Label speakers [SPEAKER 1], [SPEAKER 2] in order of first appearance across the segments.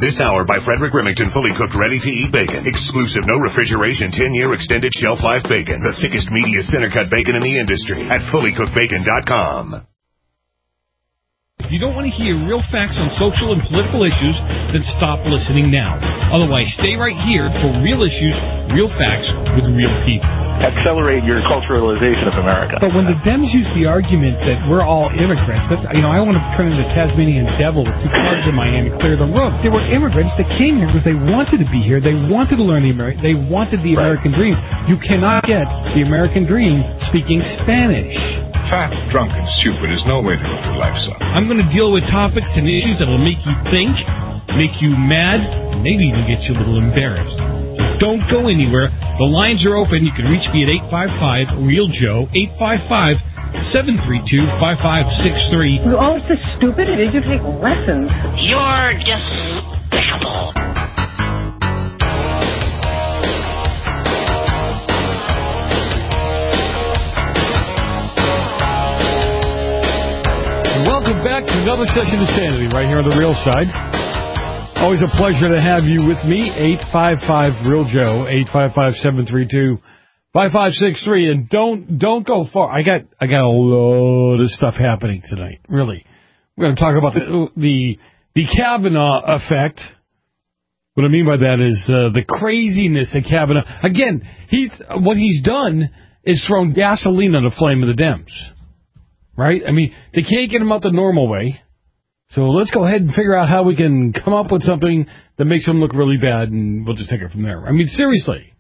[SPEAKER 1] This hour by Frederick Remington, fully cooked, ready-to-eat bacon. Exclusive, no refrigeration, 10-year extended shelf life bacon. The thickest, meatiest center-cut bacon in the industry at fullycookedbacon.com.
[SPEAKER 2] If you don't want to hear real facts on social and political issues, then stop listening now. Otherwise, stay right here for real issues, real facts with real people.
[SPEAKER 3] Accelerate your culturalization of America.
[SPEAKER 4] But when the Dems use the argument that we're all immigrants, that, I want to turn into Tasmanian devil with two cars in my hand and clear the room. They were immigrants that came here because they wanted to be here. They wanted to learn they wanted the American dream. You cannot get the American dream speaking Spanish.
[SPEAKER 5] Fat, drunk, and stupid is no way to go through life, son.
[SPEAKER 2] I'm going to deal with topics and issues that will make you think, make you mad, and maybe even get you a little embarrassed. Don't go anywhere. The lines are open. You can reach me at 855-REAL-JOE, 855-732-5563.
[SPEAKER 6] You're all so stupid. Did you take lessons?
[SPEAKER 7] You're despicable.
[SPEAKER 4] Welcome back to another session of Sanity right here on The Real Side. Always a pleasure to have you with me. 855-REAL-JOE, 855-732-5563. And don't go far. I got a lot of stuff happening tonight. Really. We're going to talk about the Kavanaugh effect. What I mean by that is the craziness of Kavanaugh. Again, what he's done is thrown gasoline on the flame of the Dems. Right? I mean, they can't get him out the normal way. So let's go ahead and figure out how we can come up with something that makes him look really bad, and we'll just take it from there. I mean, seriously.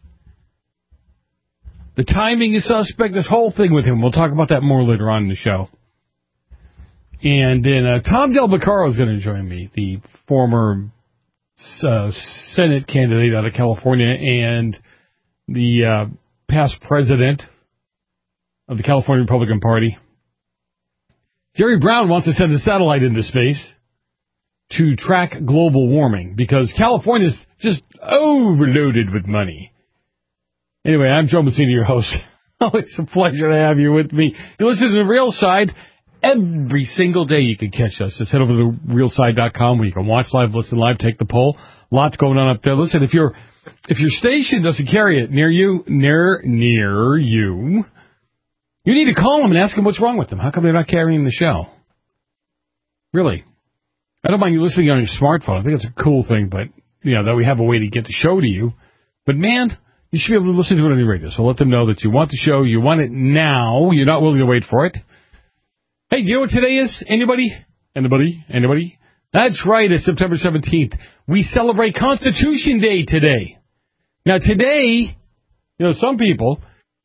[SPEAKER 4] The timing is suspect, this whole thing with him. We'll talk about that more later on in the show. And then Tom Del Beccaro is going to join me, the former Senate candidate out of California and the past president of the California Republican Party. Jerry Brown wants to send a satellite into space to track global warming because California's just overloaded with money. Anyway, I'm Joe Messina, your host. Always a pleasure to have you with me. You listen to The Real Side every single day. You can catch us. Just head over to realside.com where you can watch live, listen live, take the poll. Lots going on up there. Listen, if your station doesn't carry it near you, you need to call them and ask them what's wrong with them. How come they're not carrying the show? Really. I don't mind you listening on your smartphone. I think it's a cool thing, but, that we have a way to get the show to you. But, man, you should be able to listen to it on the radio. So let them know that you want the show, you want it now, you're not willing to wait for it. Hey, do you know what today is? Anybody? Anybody? That's right, it's September 17th. We celebrate Constitution Day today. Now, today, some people...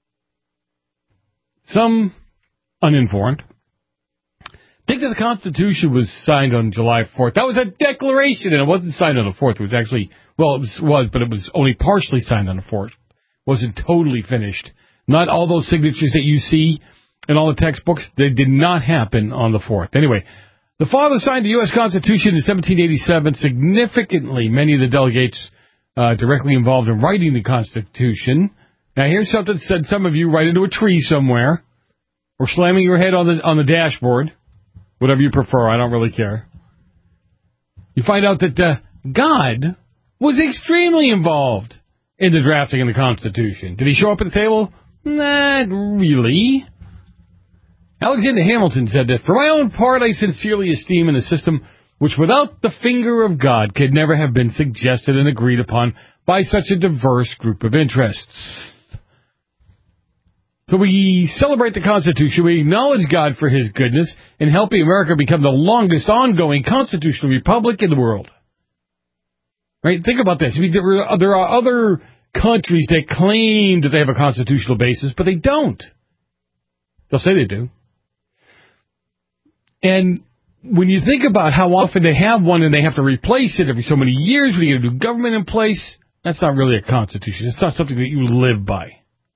[SPEAKER 4] Some uninformed think that the Constitution was signed on July 4th. That was a declaration, and it wasn't signed on the 4th. It was actually, but it was only partially signed on the 4th. It wasn't totally finished. Not all those signatures that you see in all the textbooks, they did not happen on the 4th. Anyway, the father signed the U.S. Constitution in 1787. Significantly, many of the delegates directly involved in writing the Constitution. Now, here's something that said some of you right into a tree somewhere, or slamming your head on the dashboard, whatever you prefer. I don't really care. You find out that God was extremely involved in the drafting of the Constitution. Did he show up at the table? Not really. Alexander Hamilton said that, "For my own part, I sincerely esteem in a system which without the finger of God could never have been suggested and agreed upon by such a diverse group of interests." So we celebrate the Constitution, we acknowledge God for his goodness in helping America become the longest ongoing constitutional republic in the world. Right? Think about this. I mean, there are other countries that claim that they have a constitutional basis, but they don't. They'll say they do. And when you think about how often they have one and they have to replace it every so many years, when you get a new government in place, that's not really a constitution. It's not something that you live by.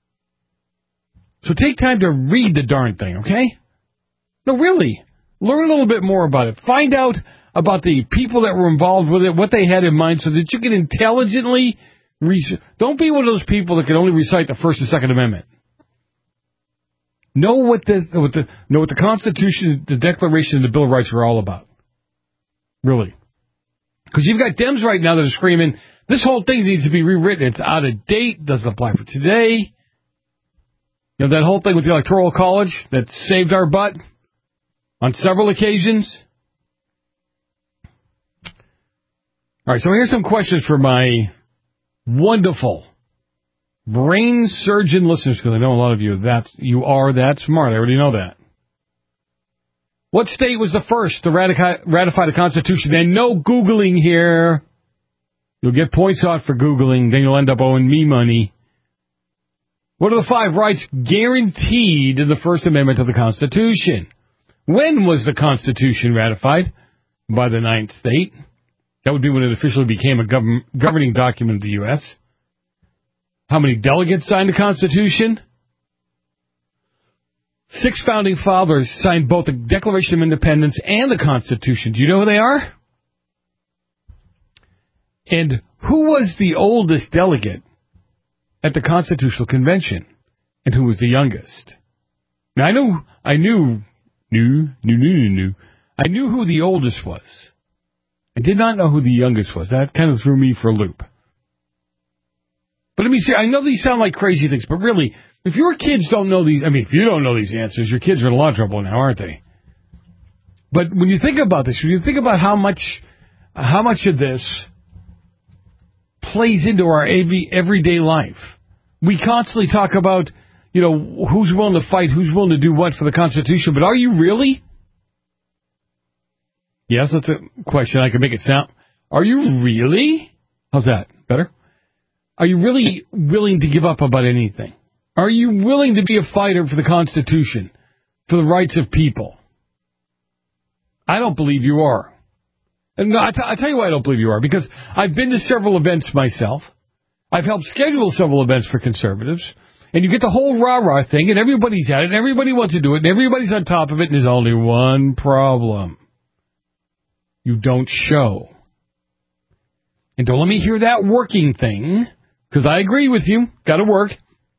[SPEAKER 4] So take time to read the darn thing, okay? No, really. Learn a little bit more about it. Find out about the people that were involved with it, what they had in mind, so that you can intelligently... Don't be one of those people that can only recite the First and Second Amendment. Know what the Constitution, the Declaration, and the Bill of Rights are all about. Really. Because you've got Dems right now that are screaming, this whole thing needs to be rewritten. It's out of date, doesn't apply for today. You know, that whole thing with the Electoral College that saved our butt on several occasions. All right, so here's some questions for my wonderful brain surgeon listeners, because I know a lot of you are that smart. I already know that. What state was the first to ratify the Constitution? And no Googling here. You'll get points off for Googling, then you'll end up owing me money. What are the 5 rights guaranteed in the First Amendment of the Constitution? When was the Constitution ratified by the 9th state? That would be when it officially became a governing document of the U.S. How many delegates signed the Constitution? 6 founding fathers signed both the Declaration of Independence and the Constitution. Do you know who they are? And who was the oldest delegate at the Constitutional Convention? And who was the youngest? Now, I knew who the oldest was. I did not know who the youngest was. That kind of threw me for a loop. But I mean, see, I know these sound like crazy things, but really, if your kids don't know these, I mean, if you don't know these answers, your kids are in a lot of trouble now, aren't they? But when you think about this, when you think about how much of this plays into our everyday life, we constantly talk about, you know, who's willing to fight, who's willing to do what for the Constitution, but are you really? Yes, that's a question. I can make it sound. Are you really? How's that? Better? Are you really willing to give up about anything? Are you willing to be a fighter for the Constitution, for the rights of people? I don't believe you are. And no, I tell you why I don't believe you are, because I've been to several events myself. I've helped schedule several events for conservatives, and you get the whole rah-rah thing, and everybody's at it, and everybody wants to do it, and everybody's on top of it, and there's only one problem. You don't show. And don't let me hear that working thing, because I agree with you. Got to work.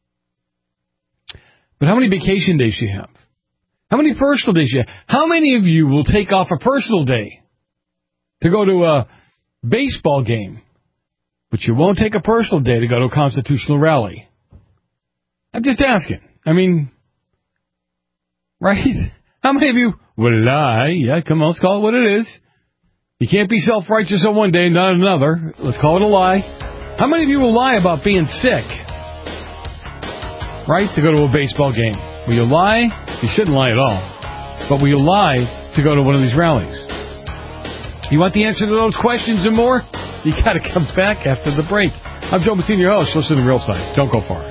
[SPEAKER 4] But how many vacation days do you have? How many personal days do you have? How many of you will take off a personal day to go to a baseball game, but you won't take a personal day to go to a constitutional rally? I'm just asking. I mean, right? How many of you will lie? Yeah, come on, let's call it what it is. You can't be self-righteous on one day and not another. Let's call it a lie. How many of you will lie about being sick? Right? To go to a baseball game. Will you lie? You shouldn't lie at all. But will you lie to go to one of these rallies? You want the answer to those questions and more? You got to come back after the break. I'm Joe Messina, your host. Listen to the real side. Don't go far.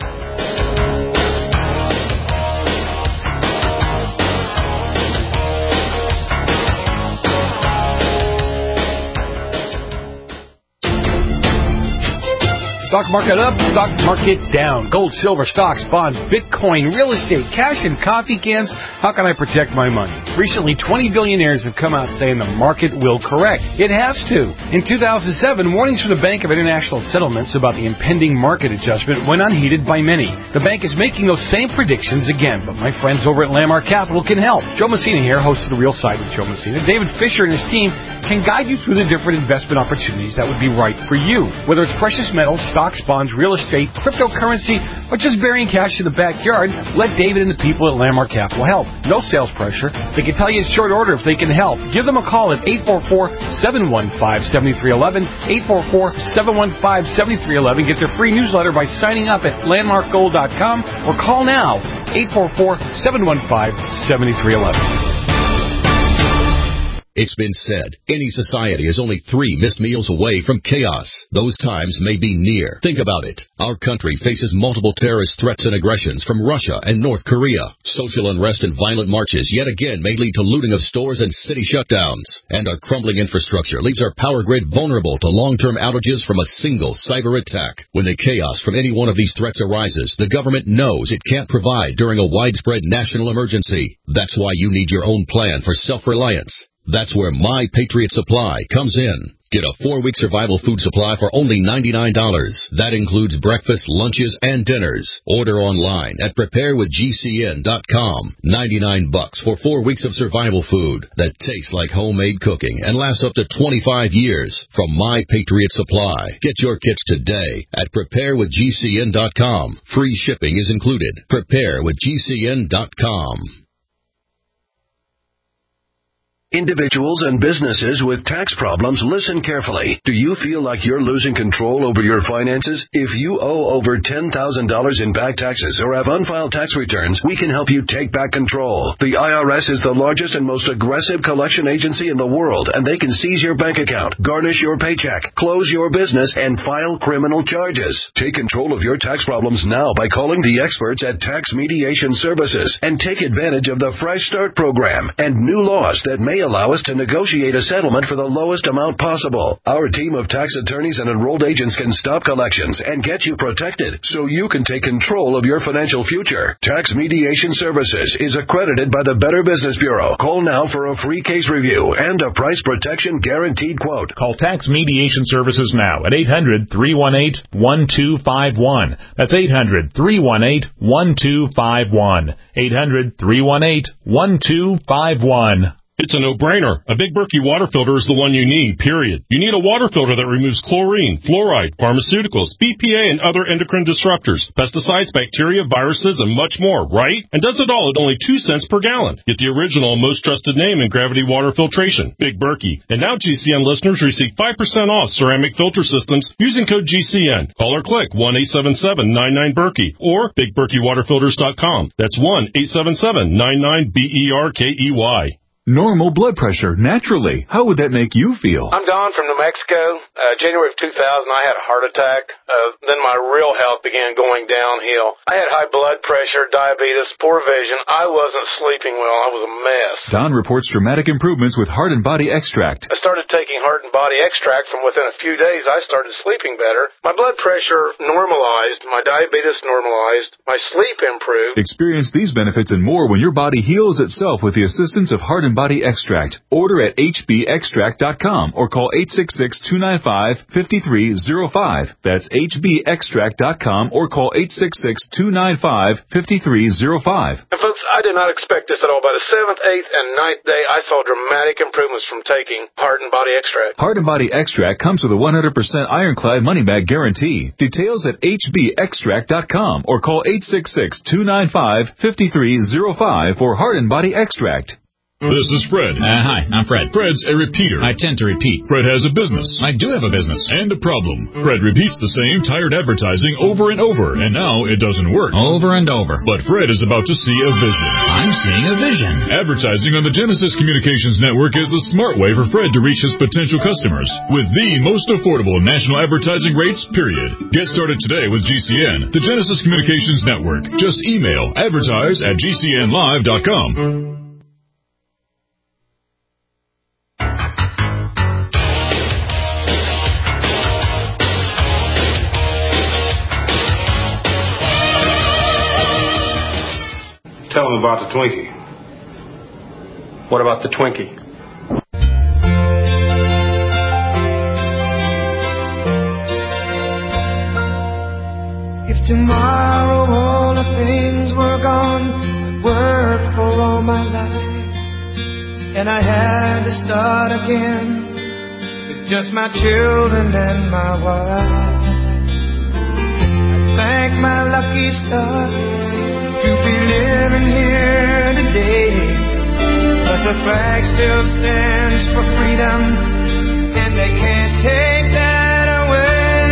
[SPEAKER 4] Stock market up, stock market down. Gold, silver, stocks, bonds, Bitcoin, real estate, cash, and coffee cans. How can I protect my money? Recently, 20 billionaires have come out saying the market will correct. It has to. In 2007, warnings from the Bank of International Settlements about the impending market adjustment went unheeded by many. The bank is making those same predictions again, but my friends over at Landmark Capital can help. Joe Messina here, host of The Real Side with Joe Messina. David Fisher and his team can guide you through the different investment opportunities that would be right for you. Whether it's precious metals, stocks, bonds, real estate, cryptocurrency, or just burying cash in the backyard, let David and the people at Landmark Capital help. No sales pressure. They can tell you in short order if they can help. Give them a call at 844-715-7311, 844-715-7311. Get their free newsletter by signing up at landmarkgold.com or call now, 844-715-7311.
[SPEAKER 8] It's been said, any society is only 3 missed meals away from chaos. Those times may be near. Think about it. Our country faces multiple terrorist threats and aggressions from Russia and North Korea. Social unrest and violent marches yet again may lead to looting of stores and city shutdowns. And our crumbling infrastructure leaves our power grid vulnerable to long-term outages from a single cyber attack. When the chaos from any one of these threats arises, the government knows it can't provide during a widespread national emergency. That's why you need your own plan for self-reliance. That's where My Patriot Supply comes in. Get a 4-week survival food supply for only $99. That includes breakfast, lunches, and dinners. Order online at preparewithgcn.com. $99 for 4 weeks of survival food that tastes like homemade cooking and lasts up to 25 years from My Patriot Supply. Get your kits today at preparewithgcn.com. Free shipping is included. preparewithgcn.com.
[SPEAKER 9] Individuals and businesses with tax problems, listen carefully. Do you feel like you're losing control over your finances? If you owe over $10,000 in back taxes or have unfiled tax returns, we can help you take back control. The IRS is the largest and most aggressive collection agency in the world, and they can seize your bank account, garnish your paycheck, close your business, and file criminal charges. Take control of your tax problems now by calling the experts at Tax Mediation Services and take advantage of the Fresh Start program and new laws that may allow us to negotiate a settlement for the lowest amount possible. Our team of tax attorneys and enrolled agents can stop collections and get you protected so you can take control of your financial future. Tax Mediation Services is accredited by the Better Business Bureau. Call now for a free case review and a price protection guaranteed quote.
[SPEAKER 10] Call Tax Mediation Services now at 800-318-1251. That's 800-318-1251. 800-318-1251.
[SPEAKER 11] It's a no-brainer. A Big Berkey water filter is the one you need, period. You need a water filter that removes chlorine, fluoride, pharmaceuticals, BPA, and other endocrine disruptors, pesticides, bacteria, viruses, and much more, right? And does it all at only 2 cents per gallon. Get the original, most trusted name in gravity water filtration, Big Berkey. And now GCN listeners receive 5% off ceramic filter systems using code GCN. Call or click 1-877-99-BERKEY or BigBerkeyWaterFilters.com. That's 1-877-99-BERKEY.
[SPEAKER 12] Normal blood pressure, naturally. How would that make you feel?
[SPEAKER 13] I'm Don from New Mexico. January of 2000, I had a heart attack. Then my real health began going downhill. I had high blood pressure, diabetes, poor vision. I wasn't sleeping well. I was a mess.
[SPEAKER 12] Don reports dramatic improvements with Heart and Body Extract.
[SPEAKER 13] I started taking Heart and Body Extract. From within a few days, I started sleeping better. My blood pressure normalized. My diabetes normalized. My sleep improved.
[SPEAKER 12] Experience these benefits and more when your body heals itself with the assistance of Heart and Body Extract. Order at hbextract.com or call 866-295-5305. That's hbextract.com or call 866-295-5305.
[SPEAKER 13] And folks, I did not expect this at all. By the 7th, 8th, and 9th day, I saw dramatic improvements from taking Heart and Body Extract.
[SPEAKER 12] Heart and Body Extract comes with a 100% ironclad money-back guarantee. Details at hbextract.com or call 866-295-5305 for Heart and Body Extract.
[SPEAKER 14] This is Fred.
[SPEAKER 15] Hi, I'm Fred.
[SPEAKER 14] Fred's a repeater.
[SPEAKER 15] I tend to repeat.
[SPEAKER 14] Fred has a business.
[SPEAKER 15] I do have a business.
[SPEAKER 14] And a problem. Fred repeats the same tired advertising over and over, and now it doesn't work.
[SPEAKER 15] Over and over.
[SPEAKER 14] But Fred is about to see a vision.
[SPEAKER 15] I'm seeing a vision.
[SPEAKER 14] Advertising on the Genesis Communications Network is the smart way for Fred to reach his potential customers with the most affordable national advertising rates, period. Get started today with GCN, the Genesis Communications Network. Just email advertise@gcnlive.com.
[SPEAKER 16] Tell them about the Twinkie.
[SPEAKER 13] What about the Twinkie?
[SPEAKER 17] If tomorrow all the things were gone, I'd worked for all my life, and I had to start again with just my children and my wife. I thank my lucky stars to be living here today, 'cause the flag still stands for freedom, and they can't take that away.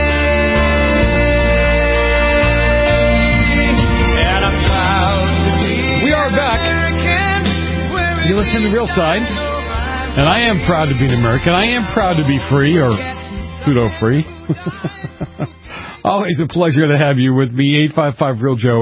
[SPEAKER 17] And I'm proud to be.
[SPEAKER 4] We are back. You listen to Real Side, and I am proud to be an American. I am proud to be free, or pseudo-free. Always a pleasure to have you with me. 855-REAL-JOE,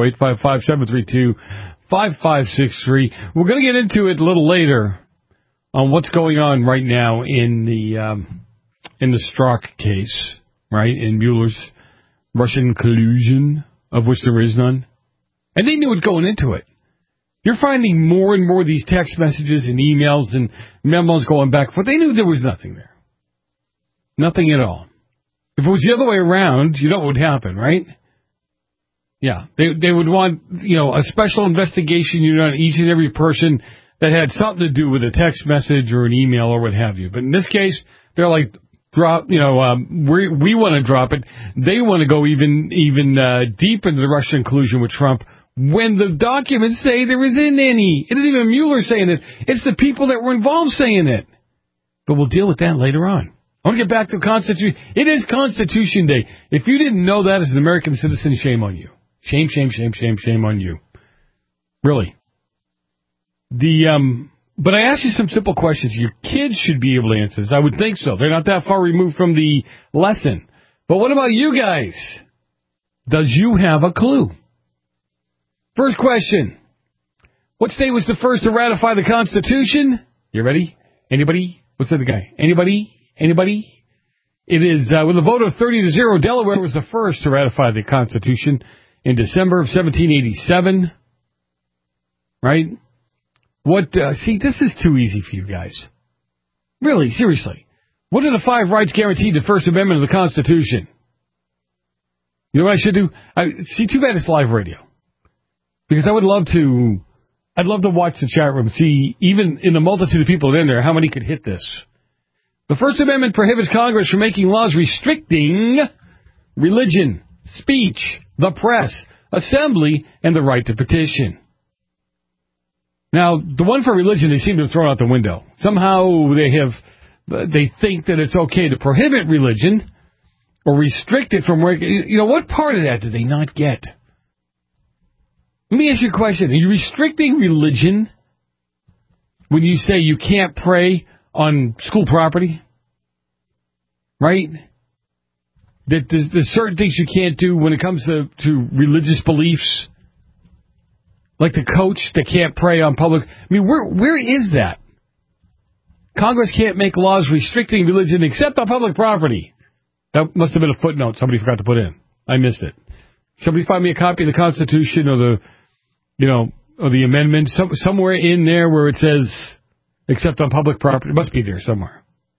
[SPEAKER 4] 855-732-5563. We're going to get into it a little later on what's going on right now in the Strzok case, right? In Mueller's Russian collusion, of which there is none. And they knew it going into it. You're finding more and more of these text messages and emails and memos going back and forth. They knew there was nothing there. Nothing at all. If it was the other way around, you know what would happen, right? Yeah, they would want, a special investigation unit on each and every person that had something to do with a text message or an email or what have you. But in this case, they're like, drop, we want to drop it. They want to go even deep into the Russian collusion with Trump when the documents say there isn't any. It isn't even Mueller saying it. It's the people that were involved saying it. But we'll deal with that later on. I want to get back to the Constitution. It is Constitution Day. If you didn't know that as an American citizen, shame on you. Shame, shame, shame, shame, shame on you. Really. But I asked you some simple questions. Your kids should be able to answer this. I would think so. They're not that far removed from the lesson. But what about you guys? Does you have a clue? First question. What state was the first to ratify the Constitution? You ready? Anybody? What's the other guy? Anybody? It is, with a vote of 30-0, Delaware was the first to ratify the Constitution in December of 1787. Right? See, this is too easy for you guys. Really, seriously. What are the 5 rights guaranteed in the First Amendment of the Constitution? You know what I should do? Too bad it's live radio. Because I'd love to watch the chat room, see, even in the multitude of people in there, how many could hit this. The First Amendment prohibits Congress from making laws restricting religion, speech, the press, assembly, and the right to petition. Now, the one for religion, they seem to have thrown out the window. Somehow they think that it's okay to prohibit religion or restrict it from where, what part of that did they not get? Let me ask you a question. Are you restricting religion when you say you can't pray on school property? Right? That there's certain things you can't do when it comes to religious beliefs? Like the coach that can't pray on public. I mean, where is that? Congress can't make laws restricting religion except on public property. That must have been a footnote somebody forgot to put in. I missed it. Somebody find me a copy of the Constitution or the amendment somewhere in there where it says except on public property. It must be there somewhere.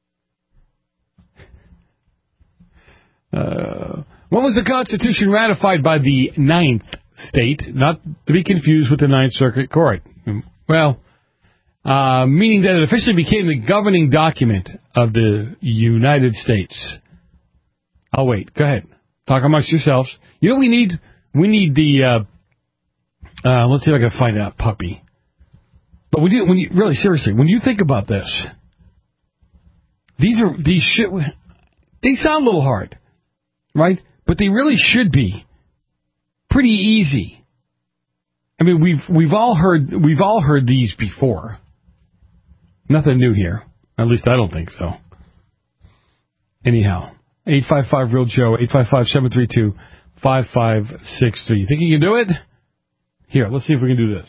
[SPEAKER 4] When was the Constitution ratified by the 9th state? Not to be confused with the 9th Circuit Court. Well, meaning that it officially became the governing document of the United States. I'll wait. Go ahead. Talk amongst yourselves. You know, we need the, let's see if I can find that puppy. But when you really seriously, when you think about this, they sound a little hard, right? But they really should be pretty easy. I mean, we've all heard these before. Nothing new here. At least I don't think so. Anyhow, 855-REAL-JOE, 855-732-5563. You think you can do it? Here, let's see if we can do this.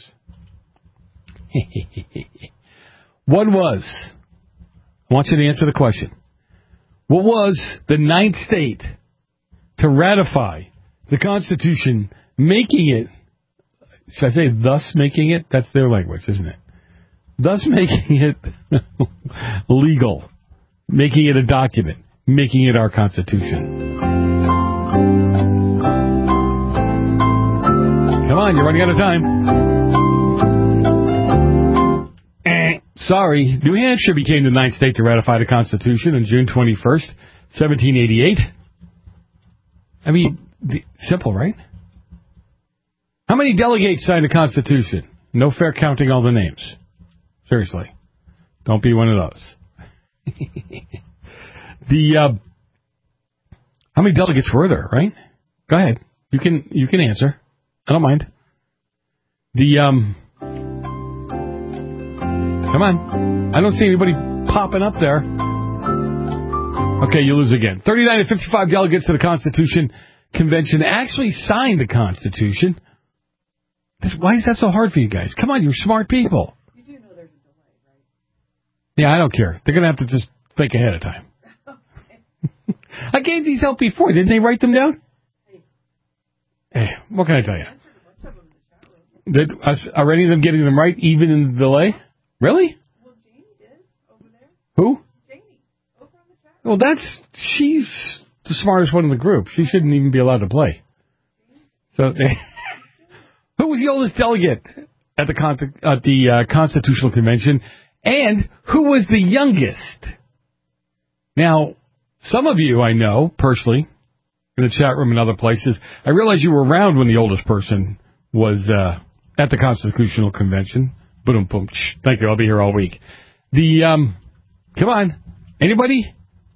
[SPEAKER 4] I want you to answer the question. What was the 9th state to ratify the Constitution, making it, should I say thus making it? That's their language, isn't it? Thus making it legal, making it a document, making it our Constitution. Come on, you're running out of time. Sorry, New Hampshire became the 9th state to ratify the Constitution on June 21st, 1788. I mean, simple, right? How many delegates signed the Constitution? No fair counting all the names. Seriously. Don't be one of those. How many delegates were there, right? Go ahead. You can answer. I don't mind. Come on. I don't see anybody popping up there. Okay, you lose again. 39 of 55 delegates to the Constitution Convention actually signed the Constitution. Why is that so hard for you guys? Come on, you're smart people.
[SPEAKER 6] You do know there's a delay, right?
[SPEAKER 4] Yeah, I don't care. They're going to have to just think ahead of time. Okay. I gave these out before. Didn't they write them down? Hey, what can I tell you? Are any of them getting them right, even in the delay? Really?
[SPEAKER 6] Well, Jamie did over there.
[SPEAKER 4] Who?
[SPEAKER 6] Jamie, over on the chat.
[SPEAKER 4] Well, she's the smartest one in the group. She shouldn't even be allowed to play. So, who was the oldest delegate at the Constitutional Convention, and who was the youngest? Now, some of you I know personally in the chat room and other places. I realize you were around when the oldest person was at the Constitutional Convention. Boom, boom. Thank you. I'll be here all week. Come on, anybody?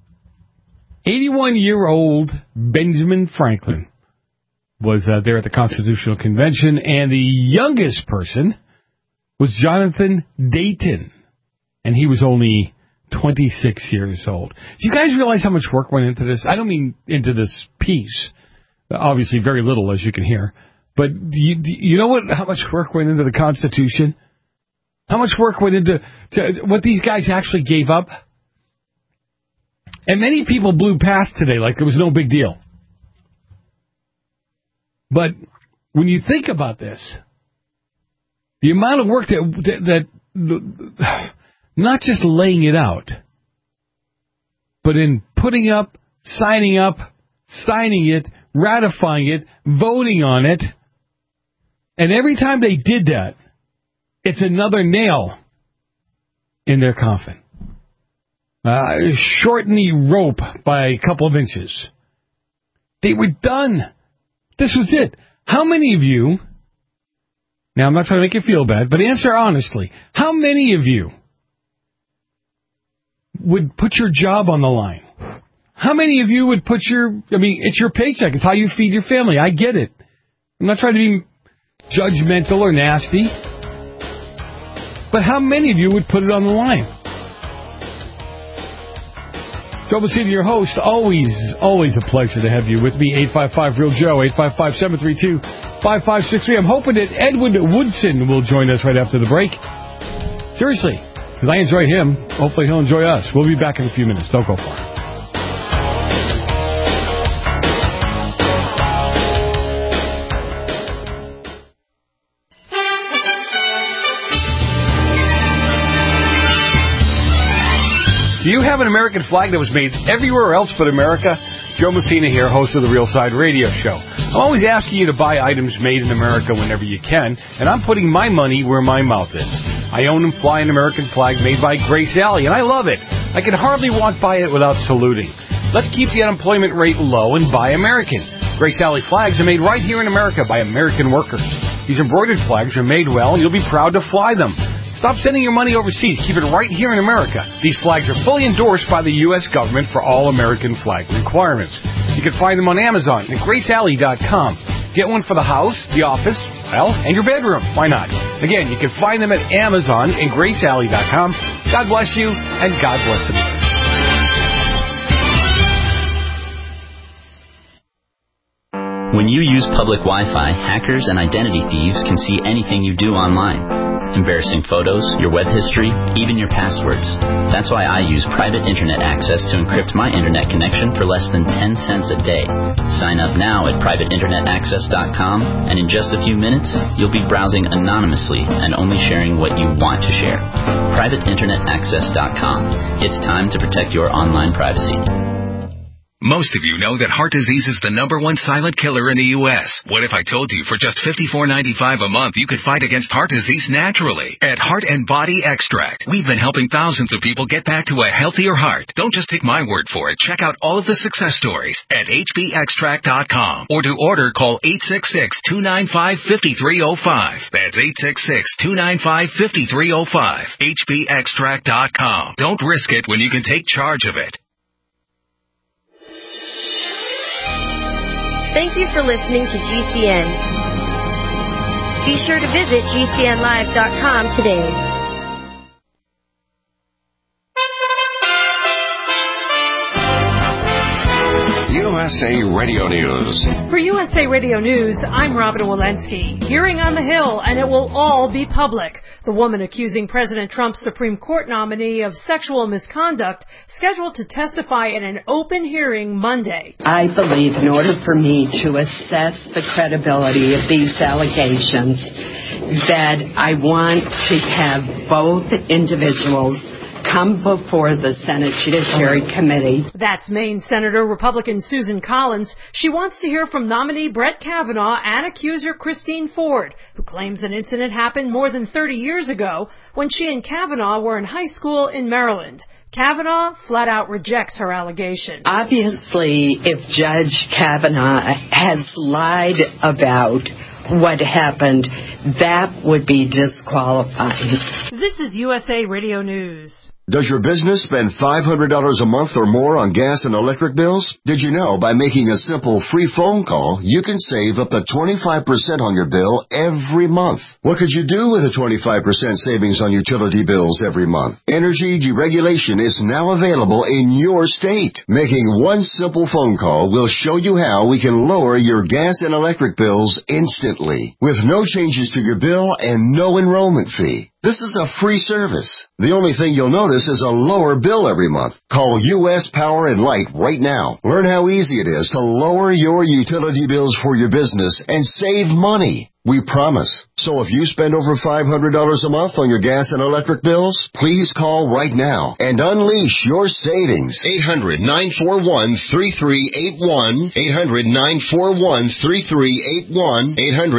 [SPEAKER 4] 81-year-old Benjamin Franklin was there at the Constitutional Convention, and the youngest person was Jonathan Dayton, and he was only 26 years old. Do you guys realize how much work went into this? I don't mean into this piece. Obviously, very little, as you can hear. But you know how much work went into the Constitution? How much work went into what these guys actually gave up? And many people blew past today like it was no big deal. But when you think about this, the amount of work that not just laying it out, but in putting up, signing it, ratifying it, voting on it, and every time they did that, it's another nail in their coffin. Shorten the rope by a couple of inches. They were done. This was it. How many of you, now I'm not trying to make you feel bad, but answer honestly, how many of you would put your job on the line? How many of you would put it's your paycheck. It's how you feed your family. I get it. I'm not trying to be judgmental or nasty. But how many of you would put it on the line? Joe Messina, your host. Always a pleasure to have you with me. 855-REAL-JOE, 855-732-5563. I'm hoping that Edwin Woodson will join us right after the break. Seriously, because I enjoy him. Hopefully he'll enjoy us. We'll be back in a few minutes. Don't go far. Do you have an American flag that was made everywhere else but America? Joe Messina here, host of the Real Side Radio Show. I'm always asking you to buy items made in America whenever you can, and I'm putting my money where my mouth is. I own and fly an American flag made by Grace Alley, and I love it. I can hardly walk by it without saluting. Let's keep the unemployment rate low and buy American. Grace Alley flags are made right here in America by American workers. These embroidered flags are made well, and you'll be proud to fly them. Stop sending your money overseas. Keep it right here in America. These flags are fully endorsed by the U.S. government for all American flag requirements. You can find them on Amazon and GraceAlley.com. Get one for the house, the office, and your bedroom. Why not? Again, you can find them at Amazon and GraceAlley.com. God bless you, and God bless America.
[SPEAKER 18] When you use public Wi-Fi, hackers and identity thieves can see anything you do online. Embarrassing photos, your web history, even your passwords. That's why I use private internet access to encrypt my internet connection for less than 10 cents a day. Sign up now at privateinternetaccess.com, and in just a few minutes, you'll be browsing anonymously and only sharing what you want to share. privateinternetaccess.com. It's time to protect your online privacy.
[SPEAKER 19] Most of you know that heart disease is the #1 silent killer in the U.S. What if I told you for just $54.95 a month you could fight against heart disease naturally? At Heart and Body Extract, we've been helping thousands of people get back to a healthier heart. Don't just take my word for it. Check out all of the success stories at hbextract.com. Or to order, call 866-295-5305. That's 866-295-5305. hbextract.com. Don't risk it when you can take charge of it.
[SPEAKER 20] Thank you for listening to GCN. Be sure to visit GCNlive.com today.
[SPEAKER 21] USA Radio News.
[SPEAKER 6] For USA Radio News, I'm Robin Walensky. Hearing on the Hill, and it will all be public. The woman accusing President Trump's Supreme Court nominee of sexual misconduct scheduled to testify in an open hearing Monday.
[SPEAKER 22] I believe in order for me to assess the credibility of these allegations, that I want to have both individuals come before the Senate Judiciary Committee.
[SPEAKER 6] That's Maine Senator Republican Susan Collins. She wants to hear from nominee Brett Kavanaugh and accuser Christine Ford, who claims an incident happened more than 30 years ago when she and Kavanaugh were in high school in Maryland. Kavanaugh flat out rejects her allegation.
[SPEAKER 22] Obviously, if Judge Kavanaugh has lied about what happened, that would be disqualifying.
[SPEAKER 6] This is USA Radio News.
[SPEAKER 1] Does your business spend $500 a month or more on gas and electric bills? Did you know by making a simple free phone call, you can save up to 25% on your bill every month? What could you do with a 25% savings on utility bills every month? Energy deregulation is now available in your state. Making one simple phone call will show you how we can lower your gas and electric bills instantly, with no changes to your bill and no enrollment fee. This is a free service. The only thing you'll notice is a lower bill every month. Call U.S. Power and Light right now. Learn how easy it is to lower your utility bills for your business and save money. We promise. So if you spend over $500 a month on your gas and electric bills, please call right now and unleash your savings.
[SPEAKER 8] 800-941-3381. 800-941-3381.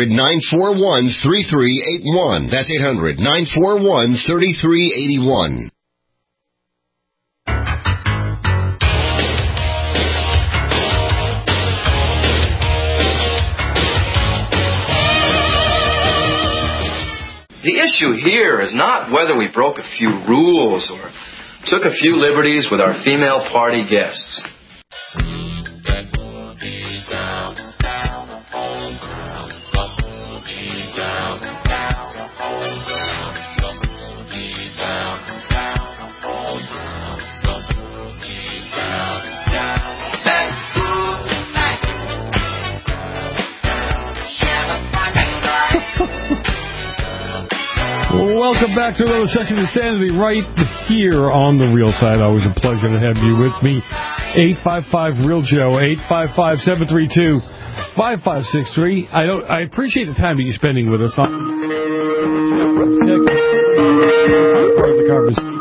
[SPEAKER 8] 800-941-3381. That's 800-941-3381.
[SPEAKER 3] The issue here is not whether we broke a few rules or took a few liberties with our female party guests.
[SPEAKER 4] Welcome back to another session of Insanity right here on the Real Side. Always a pleasure to have you with me. 855-REAL-JOE, 855-732-5563. I appreciate the time that you're spending with us on the conversation.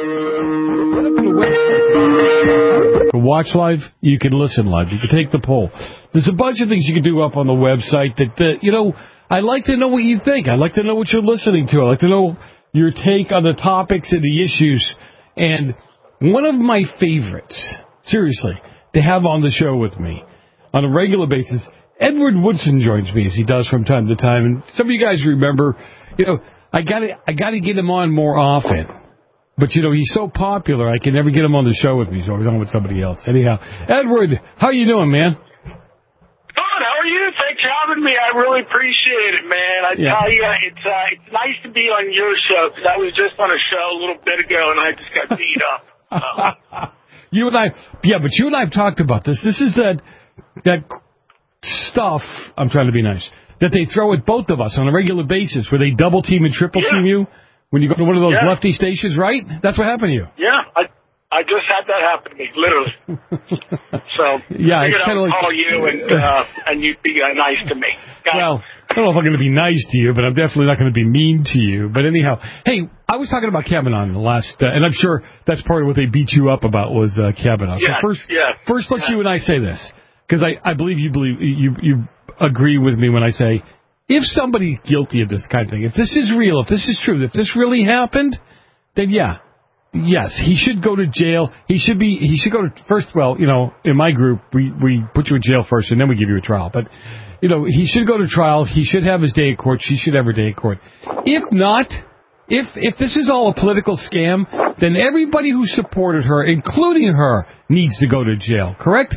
[SPEAKER 4] To watch live, you can listen live. You can take the poll. There's a bunch of things you can do up on the website that, I like to know what you think. I like to know what you're listening to. I like to know your take on the topics and the issues. And one of my favorites, seriously, to have on the show with me on a regular basis, Edward Woodson joins me as he does from time to time. And some of you guys remember, I gotta get him on more often. But, he's so popular, I can never get him on the show with me, so he's on with somebody else. Anyhow, Edward, how you doing, man?
[SPEAKER 23] Good. How are you? Thanks for having me. I really appreciate it, man. I tell you, it's nice to be on your show, because I was just on a show a little bit ago, and I just got beat up.
[SPEAKER 4] You and I have talked about this. This is that stuff, I'm trying to be nice, that they throw at both of us on a regular basis, where they double team and triple team you when you go to one of those lefty stations, right? That's what happened to you.
[SPEAKER 23] Yeah, I just had that happen to me, literally. So
[SPEAKER 4] yeah, it's kind of like
[SPEAKER 23] call you and you'd be nice to me.
[SPEAKER 4] Well, I don't know if I'm going to be nice to you, but I'm definitely not going to be mean to you. But anyhow, hey, I was talking about Kavanaugh in the last, and I'm sure that's part of what they beat you up about was Kavanaugh.
[SPEAKER 23] Yeah,
[SPEAKER 4] so first, let's you and I say this, because I believe you agree with me when I say, if somebody's guilty of this kind of thing, if this is real, if this is true, if this really happened, then yes, he should go to jail. He should go to first. Well, in my group, we put you in jail first, and then we give you a trial. But he should go to trial. He should have his day in court. She should have her day in court. If not, if this is all a political scam, then everybody who supported her, including her, needs to go to jail. Correct?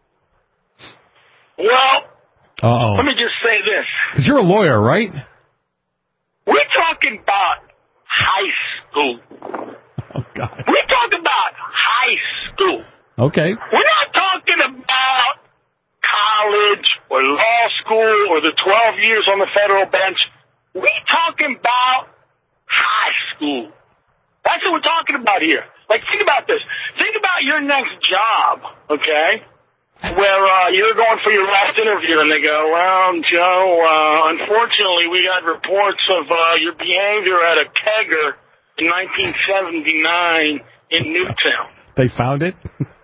[SPEAKER 23] Well, let me just say this.
[SPEAKER 4] Because you're a lawyer, right?
[SPEAKER 23] We're talking about high school.
[SPEAKER 4] Oh, God.
[SPEAKER 23] We're talking about high school.
[SPEAKER 4] Okay.
[SPEAKER 23] We're not talking about college or law school or the 12 years on the federal bench. We're talking about high school. That's what we're talking about here. Like, think about this. Think about your next job, okay, where you're going for your last interview and they go, well, Joe, unfortunately we got reports of your behavior at a kegger in 1979 in Newtown.
[SPEAKER 4] They found it?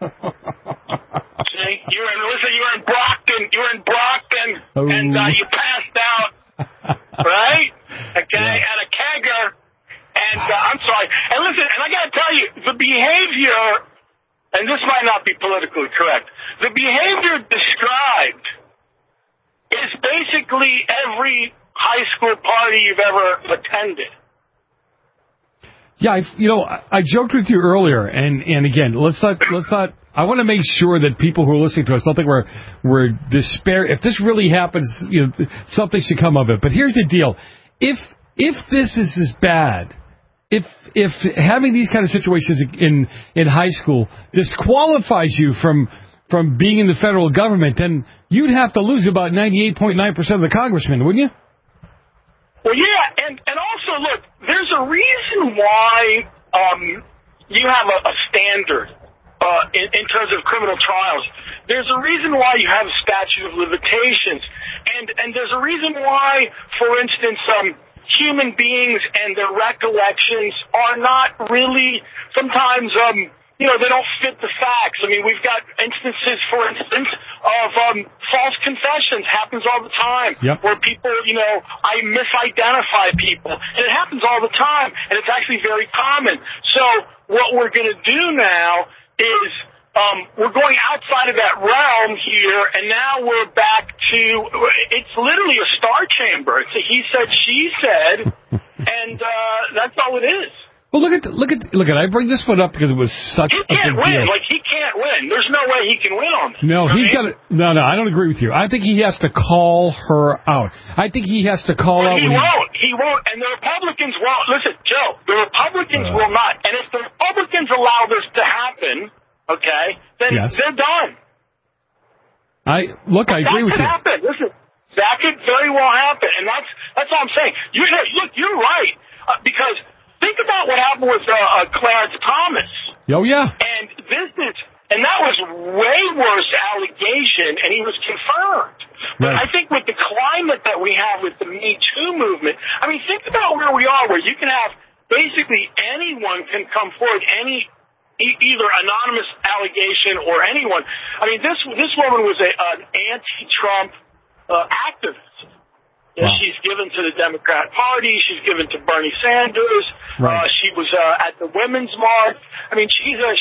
[SPEAKER 23] See, you were in Brockton, and you passed out, right? Okay, at a kegger, and I'm sorry. And listen, and I got to tell you, the behavior, and this might not be politically correct, the behavior described is basically every high school party you've ever attended.
[SPEAKER 4] Yeah, I joked with you earlier, and again, let's not. I want to make sure that people who are listening to us don't think we're despair. If this really happens, something should come of it. But here's the deal: if this is as bad, if having these kind of situations in high school disqualifies you from being in the federal government, then you'd have to lose about 98.9% of the congressmen, wouldn't you?
[SPEAKER 23] Well, yeah, and also, look, there's a reason why you have a standard in terms of criminal trials. There's a reason why you have a statute of limitations, and there's a reason why, for instance, human beings and their recollections are not really sometimes they don't fit the facts. I mean, we've got instances, for instance, of false confessions. Happens all the time.
[SPEAKER 4] Yep.
[SPEAKER 23] Where people, I misidentify people. And it happens all the time, and it's actually very common. So what we're going to do now is we're going outside of that realm here, and now we're back to, it's literally a star chamber. It's a he said, she said, and that's all it is.
[SPEAKER 4] Well, look at. I bring this one up because it was such a big deal.
[SPEAKER 23] He can't win. Like, he can't win. There's no way he can win on this.
[SPEAKER 4] No, he's got to. No, I don't agree with you. I think he has to call her out. I think he has to call out.
[SPEAKER 23] He won't. He won't. And the Republicans won't. Listen, Joe, the Republicans will not. And if the Republicans allow this to happen, okay, then they're done.
[SPEAKER 4] I agree with you.
[SPEAKER 23] That could happen. Listen, that could very well happen. And that's all I'm saying. Look, you're right. Because think about what happened with Clarence Thomas.
[SPEAKER 4] Oh, yeah.
[SPEAKER 23] And that was way worse allegation, and he was confirmed. But I think with the climate that we have with the Me Too movement, I mean, think about where we are, where you can have basically anyone can come forward, either anonymous allegation or anyone. I mean, this woman was an anti-Trump activist. Wow. She's given to the Democrat Party. She's given to Bernie Sanders.
[SPEAKER 4] Right.
[SPEAKER 23] She was at the Women's March. I mean, she's a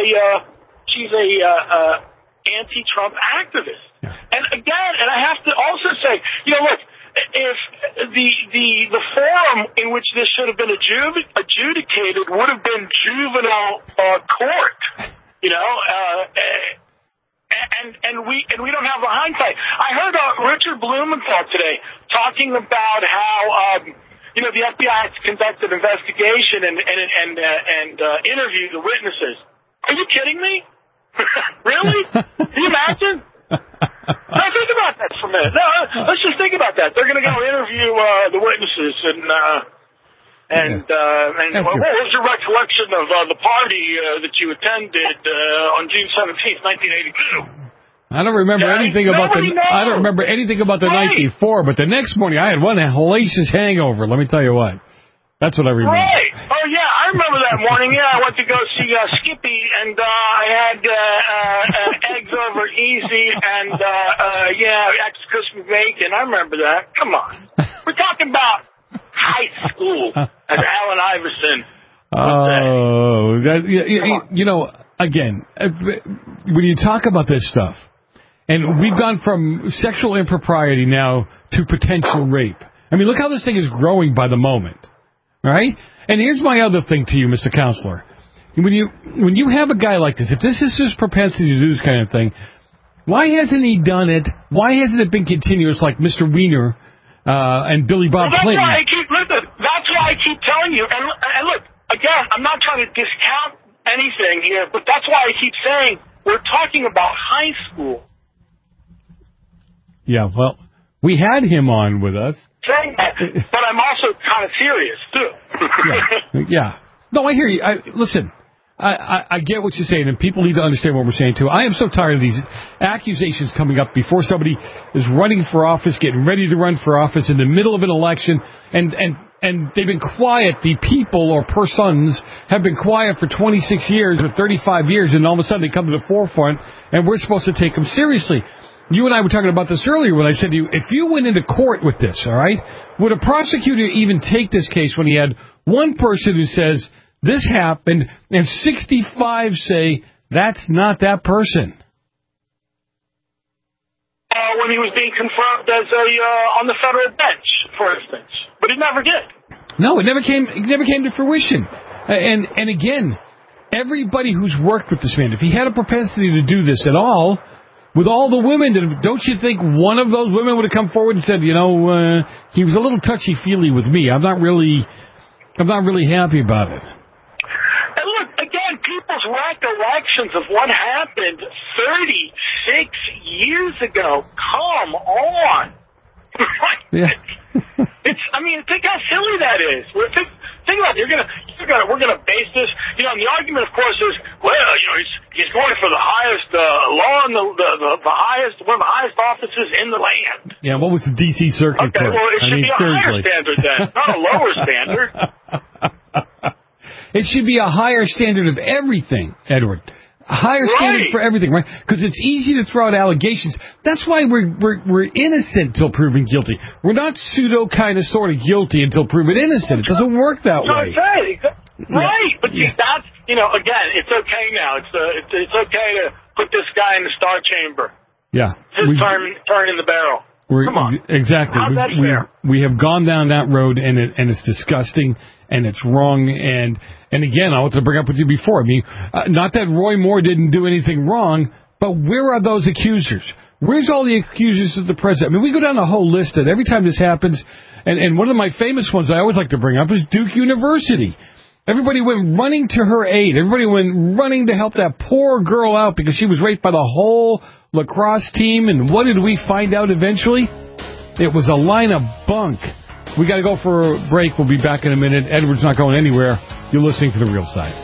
[SPEAKER 23] anti-Trump activist. Yeah. And again, and I have to also say, look, if the forum in which this should have been adjudicated would have been juvenile court, And we don't have the hindsight. I heard Richard Blumenthal today talking about how the FBI has conducted an investigation and interviewed the witnesses. Are you kidding me? Really? Can you imagine? Now think about that for a minute. No, let's just think about that. They're going to go interview the witnesses and what was your recollection of the party that you attended on June 17th, 1982?
[SPEAKER 4] I don't remember anything about the night before, but the next morning I had one hellacious hangover. Let me tell you what. That's what I remember.
[SPEAKER 23] Right. Oh yeah, I remember that morning. Yeah, I went to go see Skippy, and I had eggs over easy, and ex-Christmas bacon. I remember that. Come on, we're talking about high school, as Allen Iverson would say. Again, when you talk about this stuff, and we've gone from sexual impropriety now to potential rape. I mean, look how this thing is growing by the moment. All right? And here's my other thing to you, Mr. Counselor. When you have a guy like this, if this is his propensity to do this kind of thing, why hasn't he done it? Why hasn't it been continuous like Mr. Weiner and Billy Bob Clinton? That's why I keep telling you. And look, again, I'm not trying to discount anything here, but that's why I keep saying we're talking about high school.
[SPEAKER 4] Yeah, well, we had him on with us.
[SPEAKER 23] Saying that, but I'm also kind of serious, too.
[SPEAKER 4] Yeah. No, I hear you. Listen, I get what you're saying, and people need to understand what we're saying, too. I am so tired of these accusations coming up before somebody is running for office, getting ready to run for office in the middle of an election, and and they've been quiet. The people or persons have been quiet for 26 years or 35 years, and all of a sudden they come to the forefront, and we're supposed to take them seriously. You and I were talking about this earlier when I said to you, if you went into court with this, all right, would a prosecutor even take this case when he had one person who says, this happened, and 65 say, that's not that person?
[SPEAKER 23] When he was being confirmed as on the federal bench, for instance. But he never did.
[SPEAKER 4] No, it never came to fruition. And again, everybody who's worked with this man, if he had a propensity to do this at all, with all the women, don't you think one of those women would have come forward and said, he was a little touchy-feely with me. I'm not really happy about it.
[SPEAKER 23] And look, again, people's recollections of what happened 36 years ago. Come on.
[SPEAKER 4] Yeah.
[SPEAKER 23] Think how silly that is. Think about it. We're gonna base this. And the argument, of course, is, he's going for the highest law and one of the highest offices in the land.
[SPEAKER 4] Yeah, what was the D.C. Circuit?
[SPEAKER 23] Okay, well, it should be a higher standard then, not a lower standard.
[SPEAKER 4] It should be a higher standard of everything, Edward. A higher standard for everything, right? Because it's easy to throw out allegations. That's why we're innocent till proven guilty. We're not pseudo kind of sort of guilty until proven innocent. It doesn't work that way.
[SPEAKER 23] Right, but see, that's again, it's okay now. It's okay to put this guy in the Star Chamber.
[SPEAKER 4] Yeah,
[SPEAKER 23] his turn in the barrel. Come on,
[SPEAKER 4] exactly.
[SPEAKER 23] How's that fair?
[SPEAKER 4] We have gone down that road, and it's disgusting, and it's wrong, and again, I want to bring up with you before. Not that Roy Moore didn't do anything wrong, but where are those accusers? Where's all the accusers of the president? We go down the whole list, and every time this happens, and one of my famous ones I always like to bring up is Duke University. Everybody went running to her aid. Everybody went running to help that poor girl out because she was raped by the whole lacrosse team, and what did we find out eventually? It was a line of bunk. We got to go for a break. We'll be back in a minute. Edward's not going anywhere. You're listening to The Real Side.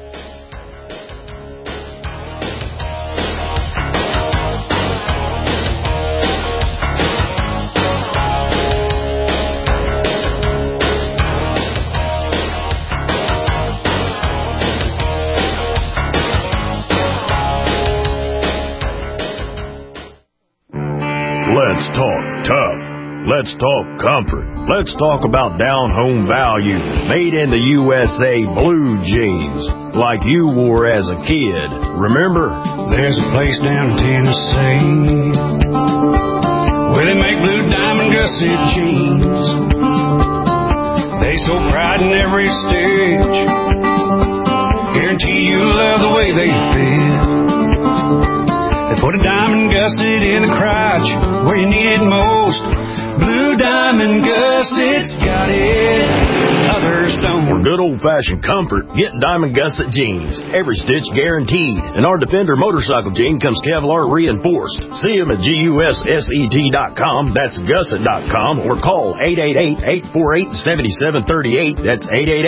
[SPEAKER 2] Let's talk tough. Let's talk comfort. Let's talk about down-home value. Made in the USA blue jeans, like you wore as a kid. Remember?
[SPEAKER 5] There's a place down in Tennessee where they make blue diamond gusset jeans. They so pride in every stitch. Guarantee you love the way they fit. They put a diamond gusset in the crotch where you need it most. Blue Diamond Gussets got it, others don't.
[SPEAKER 2] For good old-fashioned comfort, get Diamond Gusset jeans. Every stitch guaranteed. And our Defender motorcycle jean comes Kevlar reinforced. See them at GUSSET.com, that's gusset.com, or call 888-848-7738. That's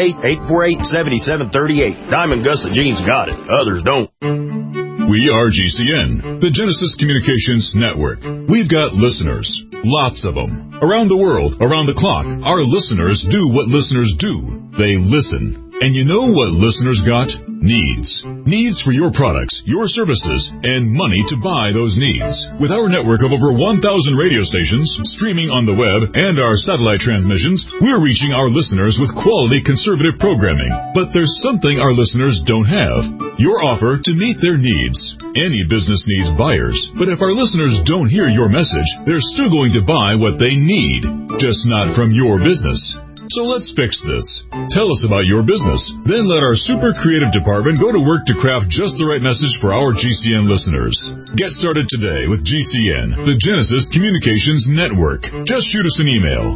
[SPEAKER 2] 888-848-7738. Diamond Gusset jeans got it, others don't.
[SPEAKER 14] We are GCN, the Genesis Communications Network. We've got listeners, lots of them. Around the world, around the clock, our listeners do what listeners do. They listen. And you know what listeners got? Needs. Needs for your products, your services, and money to buy those needs. With our network of over 1,000 radio stations, streaming on the web, and our satellite transmissions, we're reaching our listeners with quality conservative programming. But there's something our listeners don't have. Your offer to meet their needs. Any business needs buyers. But if our listeners don't hear your message, they're still going to buy what they need. Just not from your business. So let's fix this. Tell us about your business. Then let our super creative department go to work to craft just the right message for our GCN listeners. Get started today with GCN, the Genesis Communications Network. Just shoot us an email.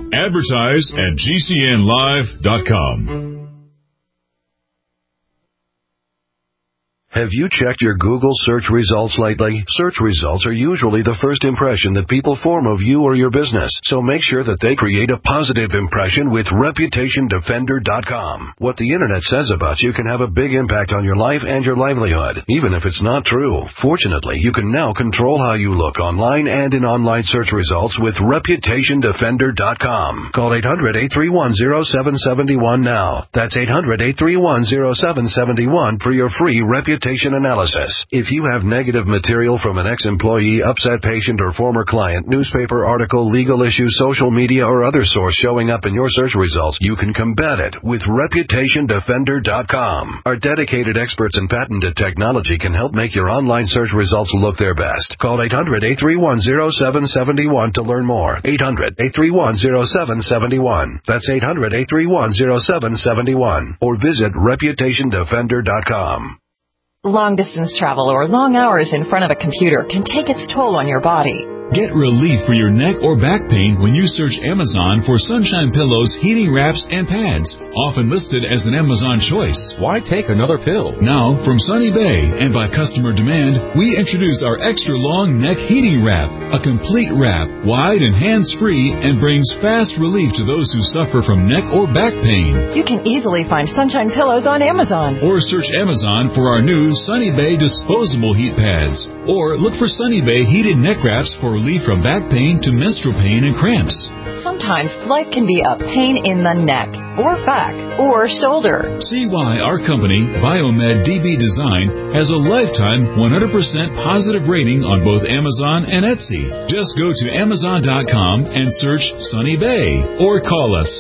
[SPEAKER 14] Advertise@GCNlive.com.
[SPEAKER 7] Have you checked your Google search results lately? Search results are usually the first impression that people form of you or your business, so make sure that they create a positive impression with ReputationDefender.com. What the internet says about you can have a big impact on your life and your livelihood, even if it's not true. Fortunately, you can now control how you look online and in online search results with ReputationDefender.com. Call 800-831-0771 now. That's 800-831-0771 for your free reputation analysis. If you have negative material from an ex-employee, upset patient, or former client, newspaper article, legal issue, social media, or other source showing up in your search results, you can combat it with ReputationDefender.com. Our dedicated experts in patented technology can help make your online search results look their best. Call 800-831-0771 to learn more. 800-831-0771. That's 800-831-0771. Or visit ReputationDefender.com.
[SPEAKER 9] Long-distance travel or long hours in front of a computer can take its toll on your body.
[SPEAKER 14] Get relief for your neck or back pain when you search Amazon for Sunshine Pillows, heating wraps, and pads, often listed as an Amazon choice. Why take another pill? Now, from Sunny Bay and by customer demand, we introduce our extra long neck heating wrap, a complete wrap, wide and hands-free, and brings fast relief to those who suffer from neck or back pain.
[SPEAKER 9] You can easily find Sunshine Pillows on Amazon.
[SPEAKER 14] Or search Amazon for our new Sunny Bay disposable heat pads. Or look for Sunny Bay heated neck wraps for relief from back pain to menstrual pain and cramps.
[SPEAKER 9] Sometimes life can be a pain in the neck, or back, or shoulder.
[SPEAKER 14] See why our company, Biomed DB Design, has a lifetime 100% positive rating on both Amazon and Etsy. Just go to Amazon.com and search Sunny Bay, or call us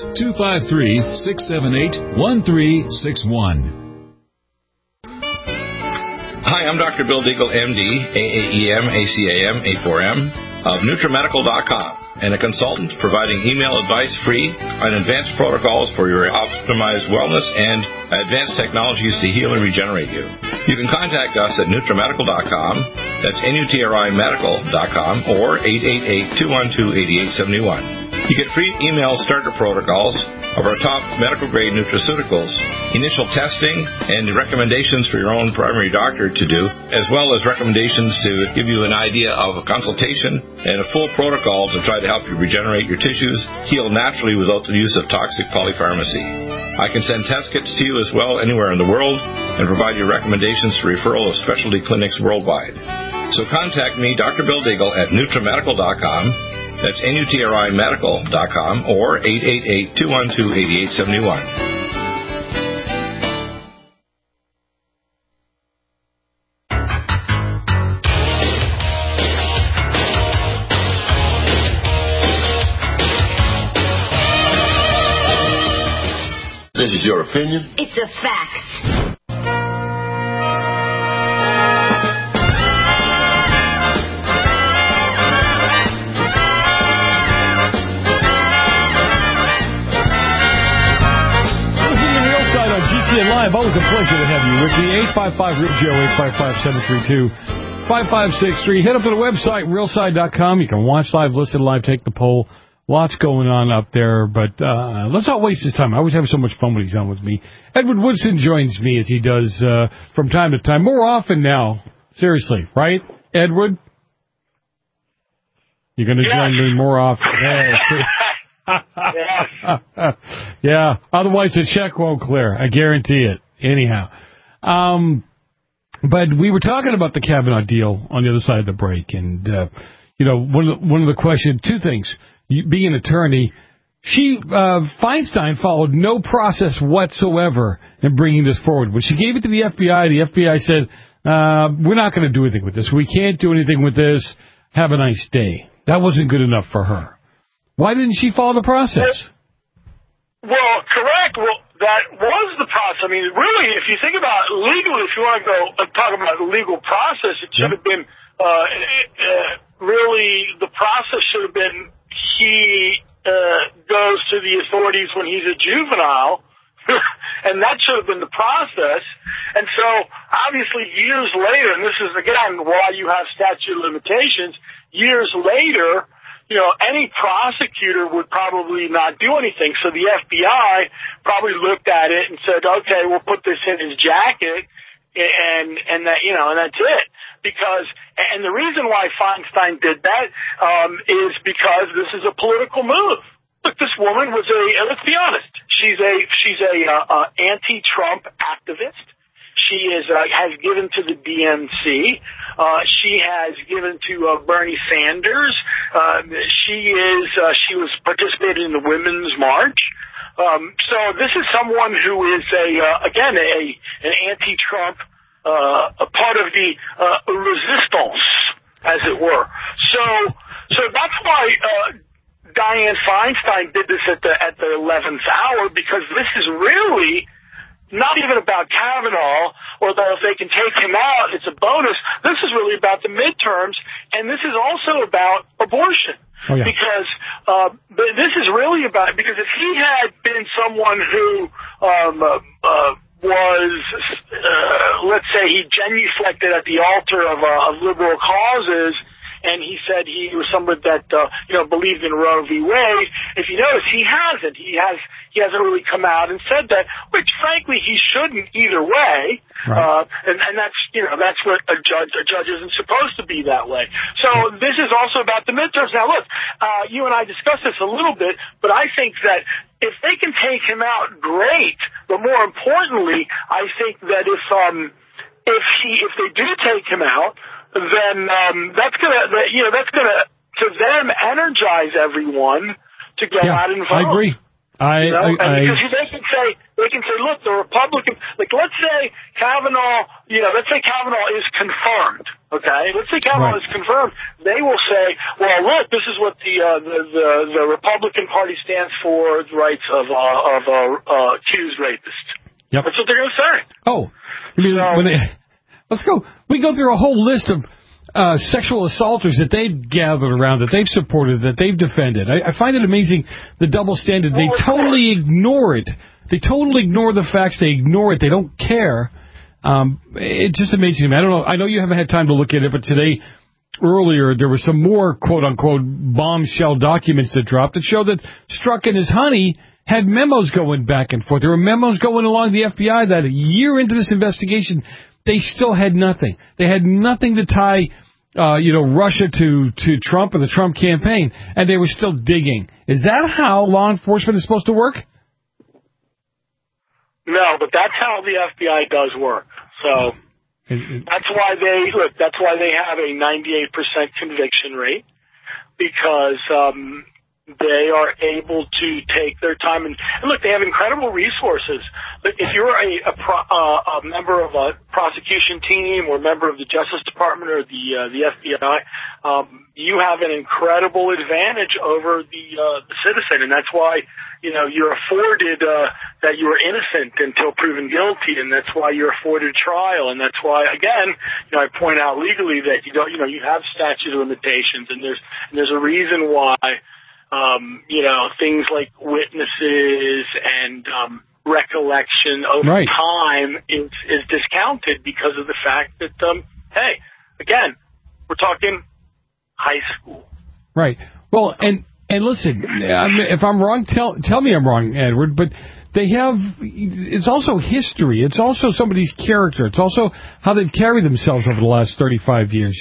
[SPEAKER 14] 253-678-1361.
[SPEAKER 10] Hi, I'm Dr. Bill Deagle, MD, AAEM, ACAM, A4M, of NutriMedical.com, and a consultant providing email advice free on advanced protocols for your optimized wellness and advanced technologies to heal and regenerate you. You can contact us at NutriMedical.com, that's NutriMedical.com, or 888-212-8871. You get free email starter protocols of our top medical-grade nutraceuticals, initial testing, and recommendations for your own primary doctor to do, as well as recommendations to give you an idea of a consultation and a full protocol to try to help you regenerate your tissues, heal naturally without the use of toxic polypharmacy. I can send test kits to you as well anywhere in the world and provide you recommendations for referral of specialty clinics worldwide. So contact me, Dr. Bill Deagle, at NutriMedical.com. That's NutriMedical.com, or 888-212-8871.
[SPEAKER 24] This is your opinion?
[SPEAKER 20] It's a fact.
[SPEAKER 4] Live, always a pleasure to have you with me. 855-REAL-GO, 855-732-5563. Head up to the website, realside.com. You can watch live, listen live, take the poll. Lots going on up there, but let's not waste his time. I always have so much fun when he's on with me. Edward Woodson joins me as he does from time to time. More often now. Seriously, right, Edward? You're going to join me more often. Yeah, otherwise the check won't clear. I guarantee it. Anyhow. But we were talking about the Kavanaugh deal on the other side of the break, and, one of the questions, two things. You, being an attorney, Feinstein followed no process whatsoever in bringing this forward. When she gave it to the FBI said, we're not going to do anything with this. We can't do anything with this. Have a nice day. That wasn't good enough for her. Why didn't she follow the process?
[SPEAKER 23] Well, correct. Well, that was the process. I mean, really, if you think about it legally, if you want to go talk about the legal process, it should have been really the process should have been he goes to the authorities when he's a juvenile, and that should have been the process. And so, obviously, years later, and this is, again, why you have statute of limitations, years later, any prosecutor would probably not do anything. So the FBI probably looked at it and said, okay, we'll put this in his jacket. and that, and that's it. Because, and the reason why Feinstein did that, is because this is a political move. Look, this woman was let's be honest, she's a anti-Trump activist. She has given to the DNC. She has given to Bernie Sanders. She was participating in the Women's March. So this is someone who is an anti-Trump, a part of the resistance, as it were. So that's why Dianne Feinstein did this at the 11th hour, because this is really not even about Kavanaugh, although if they can take him out, it's a bonus. This is really about the midterms, and this is also about abortion. Oh, yeah. Because this is really about, because if he had been someone who was, let's say, he genuflected at the altar of liberal causes, and he said he was someone that believed in Roe v. Wade. If you notice, he hasn't. He hasn't really come out and said that, which frankly he shouldn't either way. Right. And that's what a judge isn't supposed to be that way. So this is also about the midterms. Now look, you and I discussed this a little bit, but I think that if they can take him out, great. But more importantly, I think that if they do take him out, then that's gonna to them energize everyone to go out and vote.
[SPEAKER 4] I agree.
[SPEAKER 23] Because they can say, look, the Republican, let's say Kavanaugh is confirmed. Okay, let's say Kavanaugh is confirmed. They will say, well, look, this is what the Republican Party stands for: the rights of accused rapists.
[SPEAKER 4] Yep.
[SPEAKER 23] That's what they're going to say.
[SPEAKER 4] Oh, let's go. We go through a whole list of sexual assaulters that they've gathered around, that they've supported, that they've defended. I find it amazing, the double standard. They totally ignore it. They totally ignore the facts. They ignore it. They don't care. It's just amazing to me. I don't know. I know you haven't had time to look at it, but earlier, there were some more quote-unquote bombshell documents that dropped that show that Strzok and his honey had memos going back and forth. There were memos going along the FBI that a year into this investigation, they still had nothing. They had nothing to tie, Russia to Trump or the Trump campaign, and they were still digging. Is that how law enforcement is supposed to work?
[SPEAKER 23] No, but that's how the FBI does work. So that's why they have a 98% conviction rate, because they are able to take their time and look. They have incredible resources. If you're a member of a prosecution team or member of the Justice Department or the FBI, you have an incredible advantage over the citizen, and that's why you're afforded that you are innocent until proven guilty, and that's why you're afforded trial, and that's why again I point out legally that you have statute of limitations, and there's a reason why. Things like witnesses and recollection over time is discounted because of the fact that, hey, again, we're talking high school.
[SPEAKER 4] Right. Well, and listen, if I'm wrong, tell me I'm wrong, Edward, but it's also history. It's also somebody's character. It's also how they've carried themselves over the last 35 years.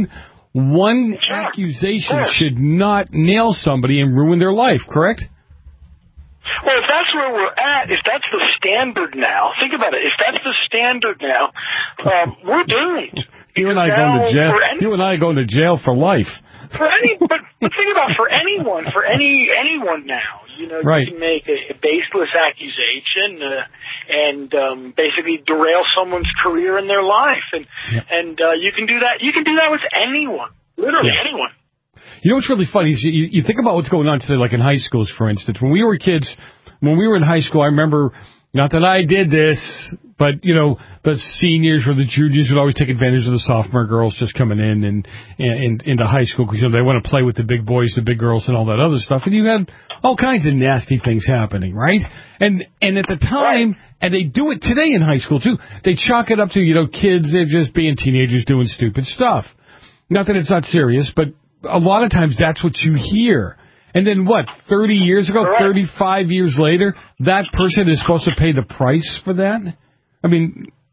[SPEAKER 4] One accusation should not nail somebody and ruin their life, correct?
[SPEAKER 23] Well, if that's where we're at, if that's the standard now, think about it. If that's the standard now, we're doomed.
[SPEAKER 4] You and I going to jail for life.
[SPEAKER 23] But think about for anyone now. You can make a baseless accusation and basically derail someone's career in their life, and you can do that. You can do that with anyone, literally anyone.
[SPEAKER 4] You know what's really funny is you think about what's going on today, like in high schools, for instance. When we were kids, when we were in high school, I remember, not that I did this, but, the seniors or the juniors would always take advantage of the sophomore girls just coming in and into high school because, they want to play with the big boys, the big girls, and all that other stuff. And you had all kinds of nasty things happening, right? And at the time, and they do it today in high school, too, they chalk it up to, kids, they're just being teenagers doing stupid stuff. Not that it's not serious, but a lot of times that's what you hear. And then 30 years ago, 35 years later, that person is supposed to pay the price for that? I mean,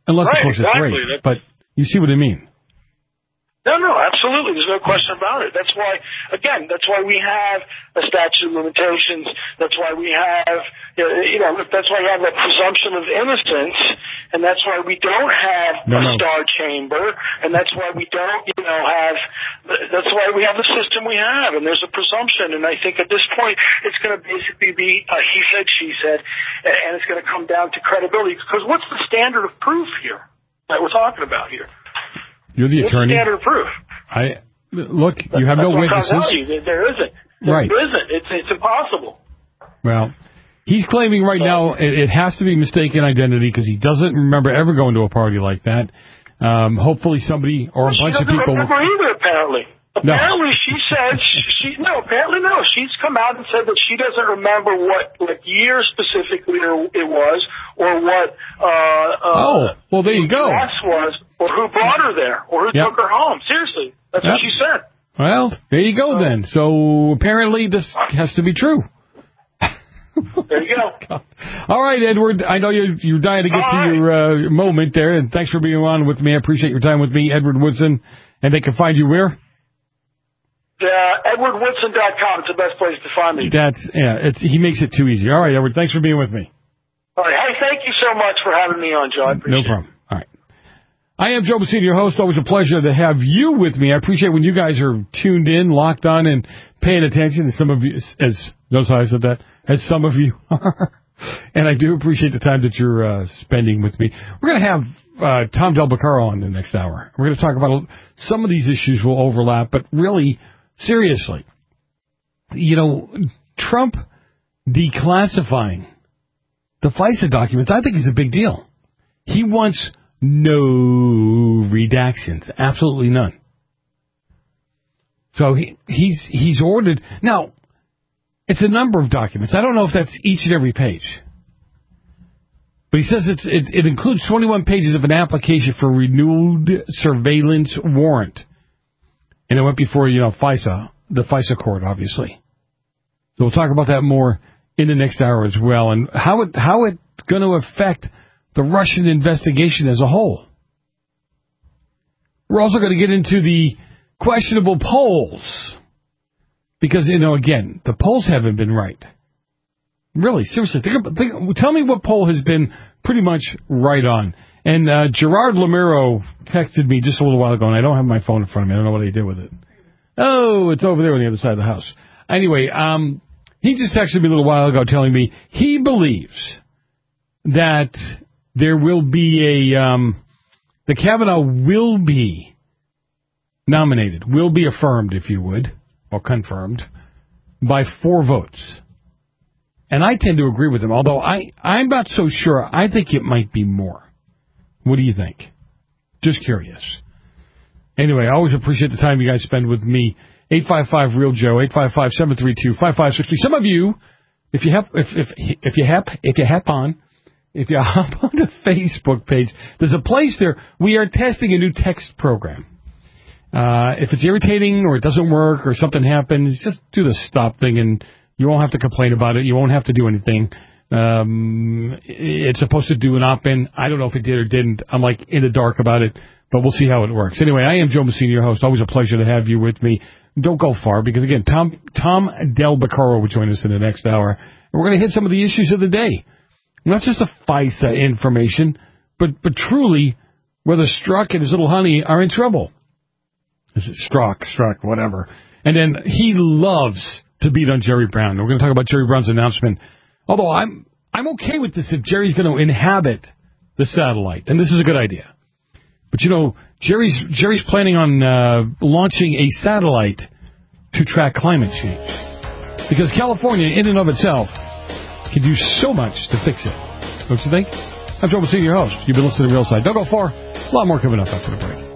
[SPEAKER 4] Unless,
[SPEAKER 23] right,
[SPEAKER 4] of course,
[SPEAKER 23] exactly.
[SPEAKER 4] it's rape. But you see what I mean.
[SPEAKER 23] No, absolutely. There's no question about it. That's why we have a statute of limitations. That's why we have, that's why we have a presumption of innocence, and that's why we don't have a star chamber, and that's why we don't, that's why we have the system we have, and there's a presumption. And I think at this point, it's going to basically be a he said, she said, and it's going to come down to credibility. Because what's the standard of proof here that we're talking about here?
[SPEAKER 4] You're the attorney.
[SPEAKER 23] Standard of proof.
[SPEAKER 4] Look, you have no witnesses.
[SPEAKER 23] There isn't.
[SPEAKER 4] Right.
[SPEAKER 23] There isn't. It's impossible.
[SPEAKER 4] Well, he's claiming right now it has to be mistaken identity because he doesn't remember ever going to a party like that. Hopefully somebody or a bunch of people.
[SPEAKER 23] She doesn't remember either, apparently. Apparently she said, apparently no. She's come out and said that she doesn't remember what year specifically it was or what,
[SPEAKER 4] well, there you go.
[SPEAKER 23] Was, or who brought her there, or who took her home. Seriously. That's what she said.
[SPEAKER 4] Well, there you go then. So apparently this has to be true.
[SPEAKER 23] There you go.
[SPEAKER 4] All right, Edward. I know you're dying to get to your moment there, and thanks for being on with me. I appreciate your time with me, Edward Woodson. And they can find you where?
[SPEAKER 23] EdwardWoodson.com. It's the best place to find me.
[SPEAKER 4] He makes it too easy. All right, Edward. Thanks for being with me.
[SPEAKER 23] All right. Hey, thank you so much for having me on, Joe. I appreciate it.
[SPEAKER 4] No problem. All right. I am Joe Messina, your host. Always a pleasure to have you with me. I appreciate when you guys are tuned in, locked on, and paying attention. And some of you, notice how I said that, as some of you are. And I do appreciate the time that you're spending with me. We're going to have Tom Del Beccaro on the next hour. We're going to talk about some of these issues will overlap, but really, seriously, Trump declassifying the FISA documents, I think is a big deal. He wants no redactions, absolutely none. So he's ordered. Now, it's a number of documents. I don't know if that's each and every page. But he says it includes 21 pages of an application for renewed surveillance warrant. And it went before, FISA, the FISA court, obviously. So we'll talk about that more in the next hour as well, and how it's going to affect the Russian investigation as a whole. We're also going to get into the questionable polls. Because, again, the polls haven't been right. Really, seriously. Tell me what poll has been pretty much right on. And Gerard Lamero texted me just a little while ago, and I don't have my phone in front of me. I don't know what he did with it. Oh, it's over there on the other side of the house. Anyway, he just texted me a little while ago telling me he believes that there will be the Kavanaugh will be nominated, will be affirmed, if you would, or confirmed, by 4 votes. And I tend to agree with him, although I'm not so sure. I think it might be more. What do you think? Just curious. Anyway, I always appreciate the time you guys spend with me. 855-REAL-JOE, 855-732-5560. Some of you, if you hop on the Facebook page, there's a place there. We are testing a new text program. If it's irritating or it doesn't work or something happens, just do the stop thing and you won't have to complain about it. You won't have to do anything. It's supposed to do an opt-in. I don't know if it did or didn't. I'm in the dark about it, but we'll see how it works. Anyway, I am Joe Messina, your host. Always a pleasure to have you with me. Don't go far because, again, Tom Del Beccaro will join us in the next hour. And we're going to hit some of the issues of the day. Not just the FISA information, but truly whether Strzok and his little honey are in trouble. Is it Strzok, whatever. And then he loves to beat on Jerry Brown. We're going to talk about Jerry Brown's announcement. Although I'm okay with this if Jerry's going to inhabit the satellite. And this is a good idea. But, Jerry's planning on launching a satellite to track climate change. Because California, in and of itself, can do so much to fix it. Don't you think? I'm Joe Messina, your host. You've been listening to Real Side. Don't go far. A lot more coming up after the break.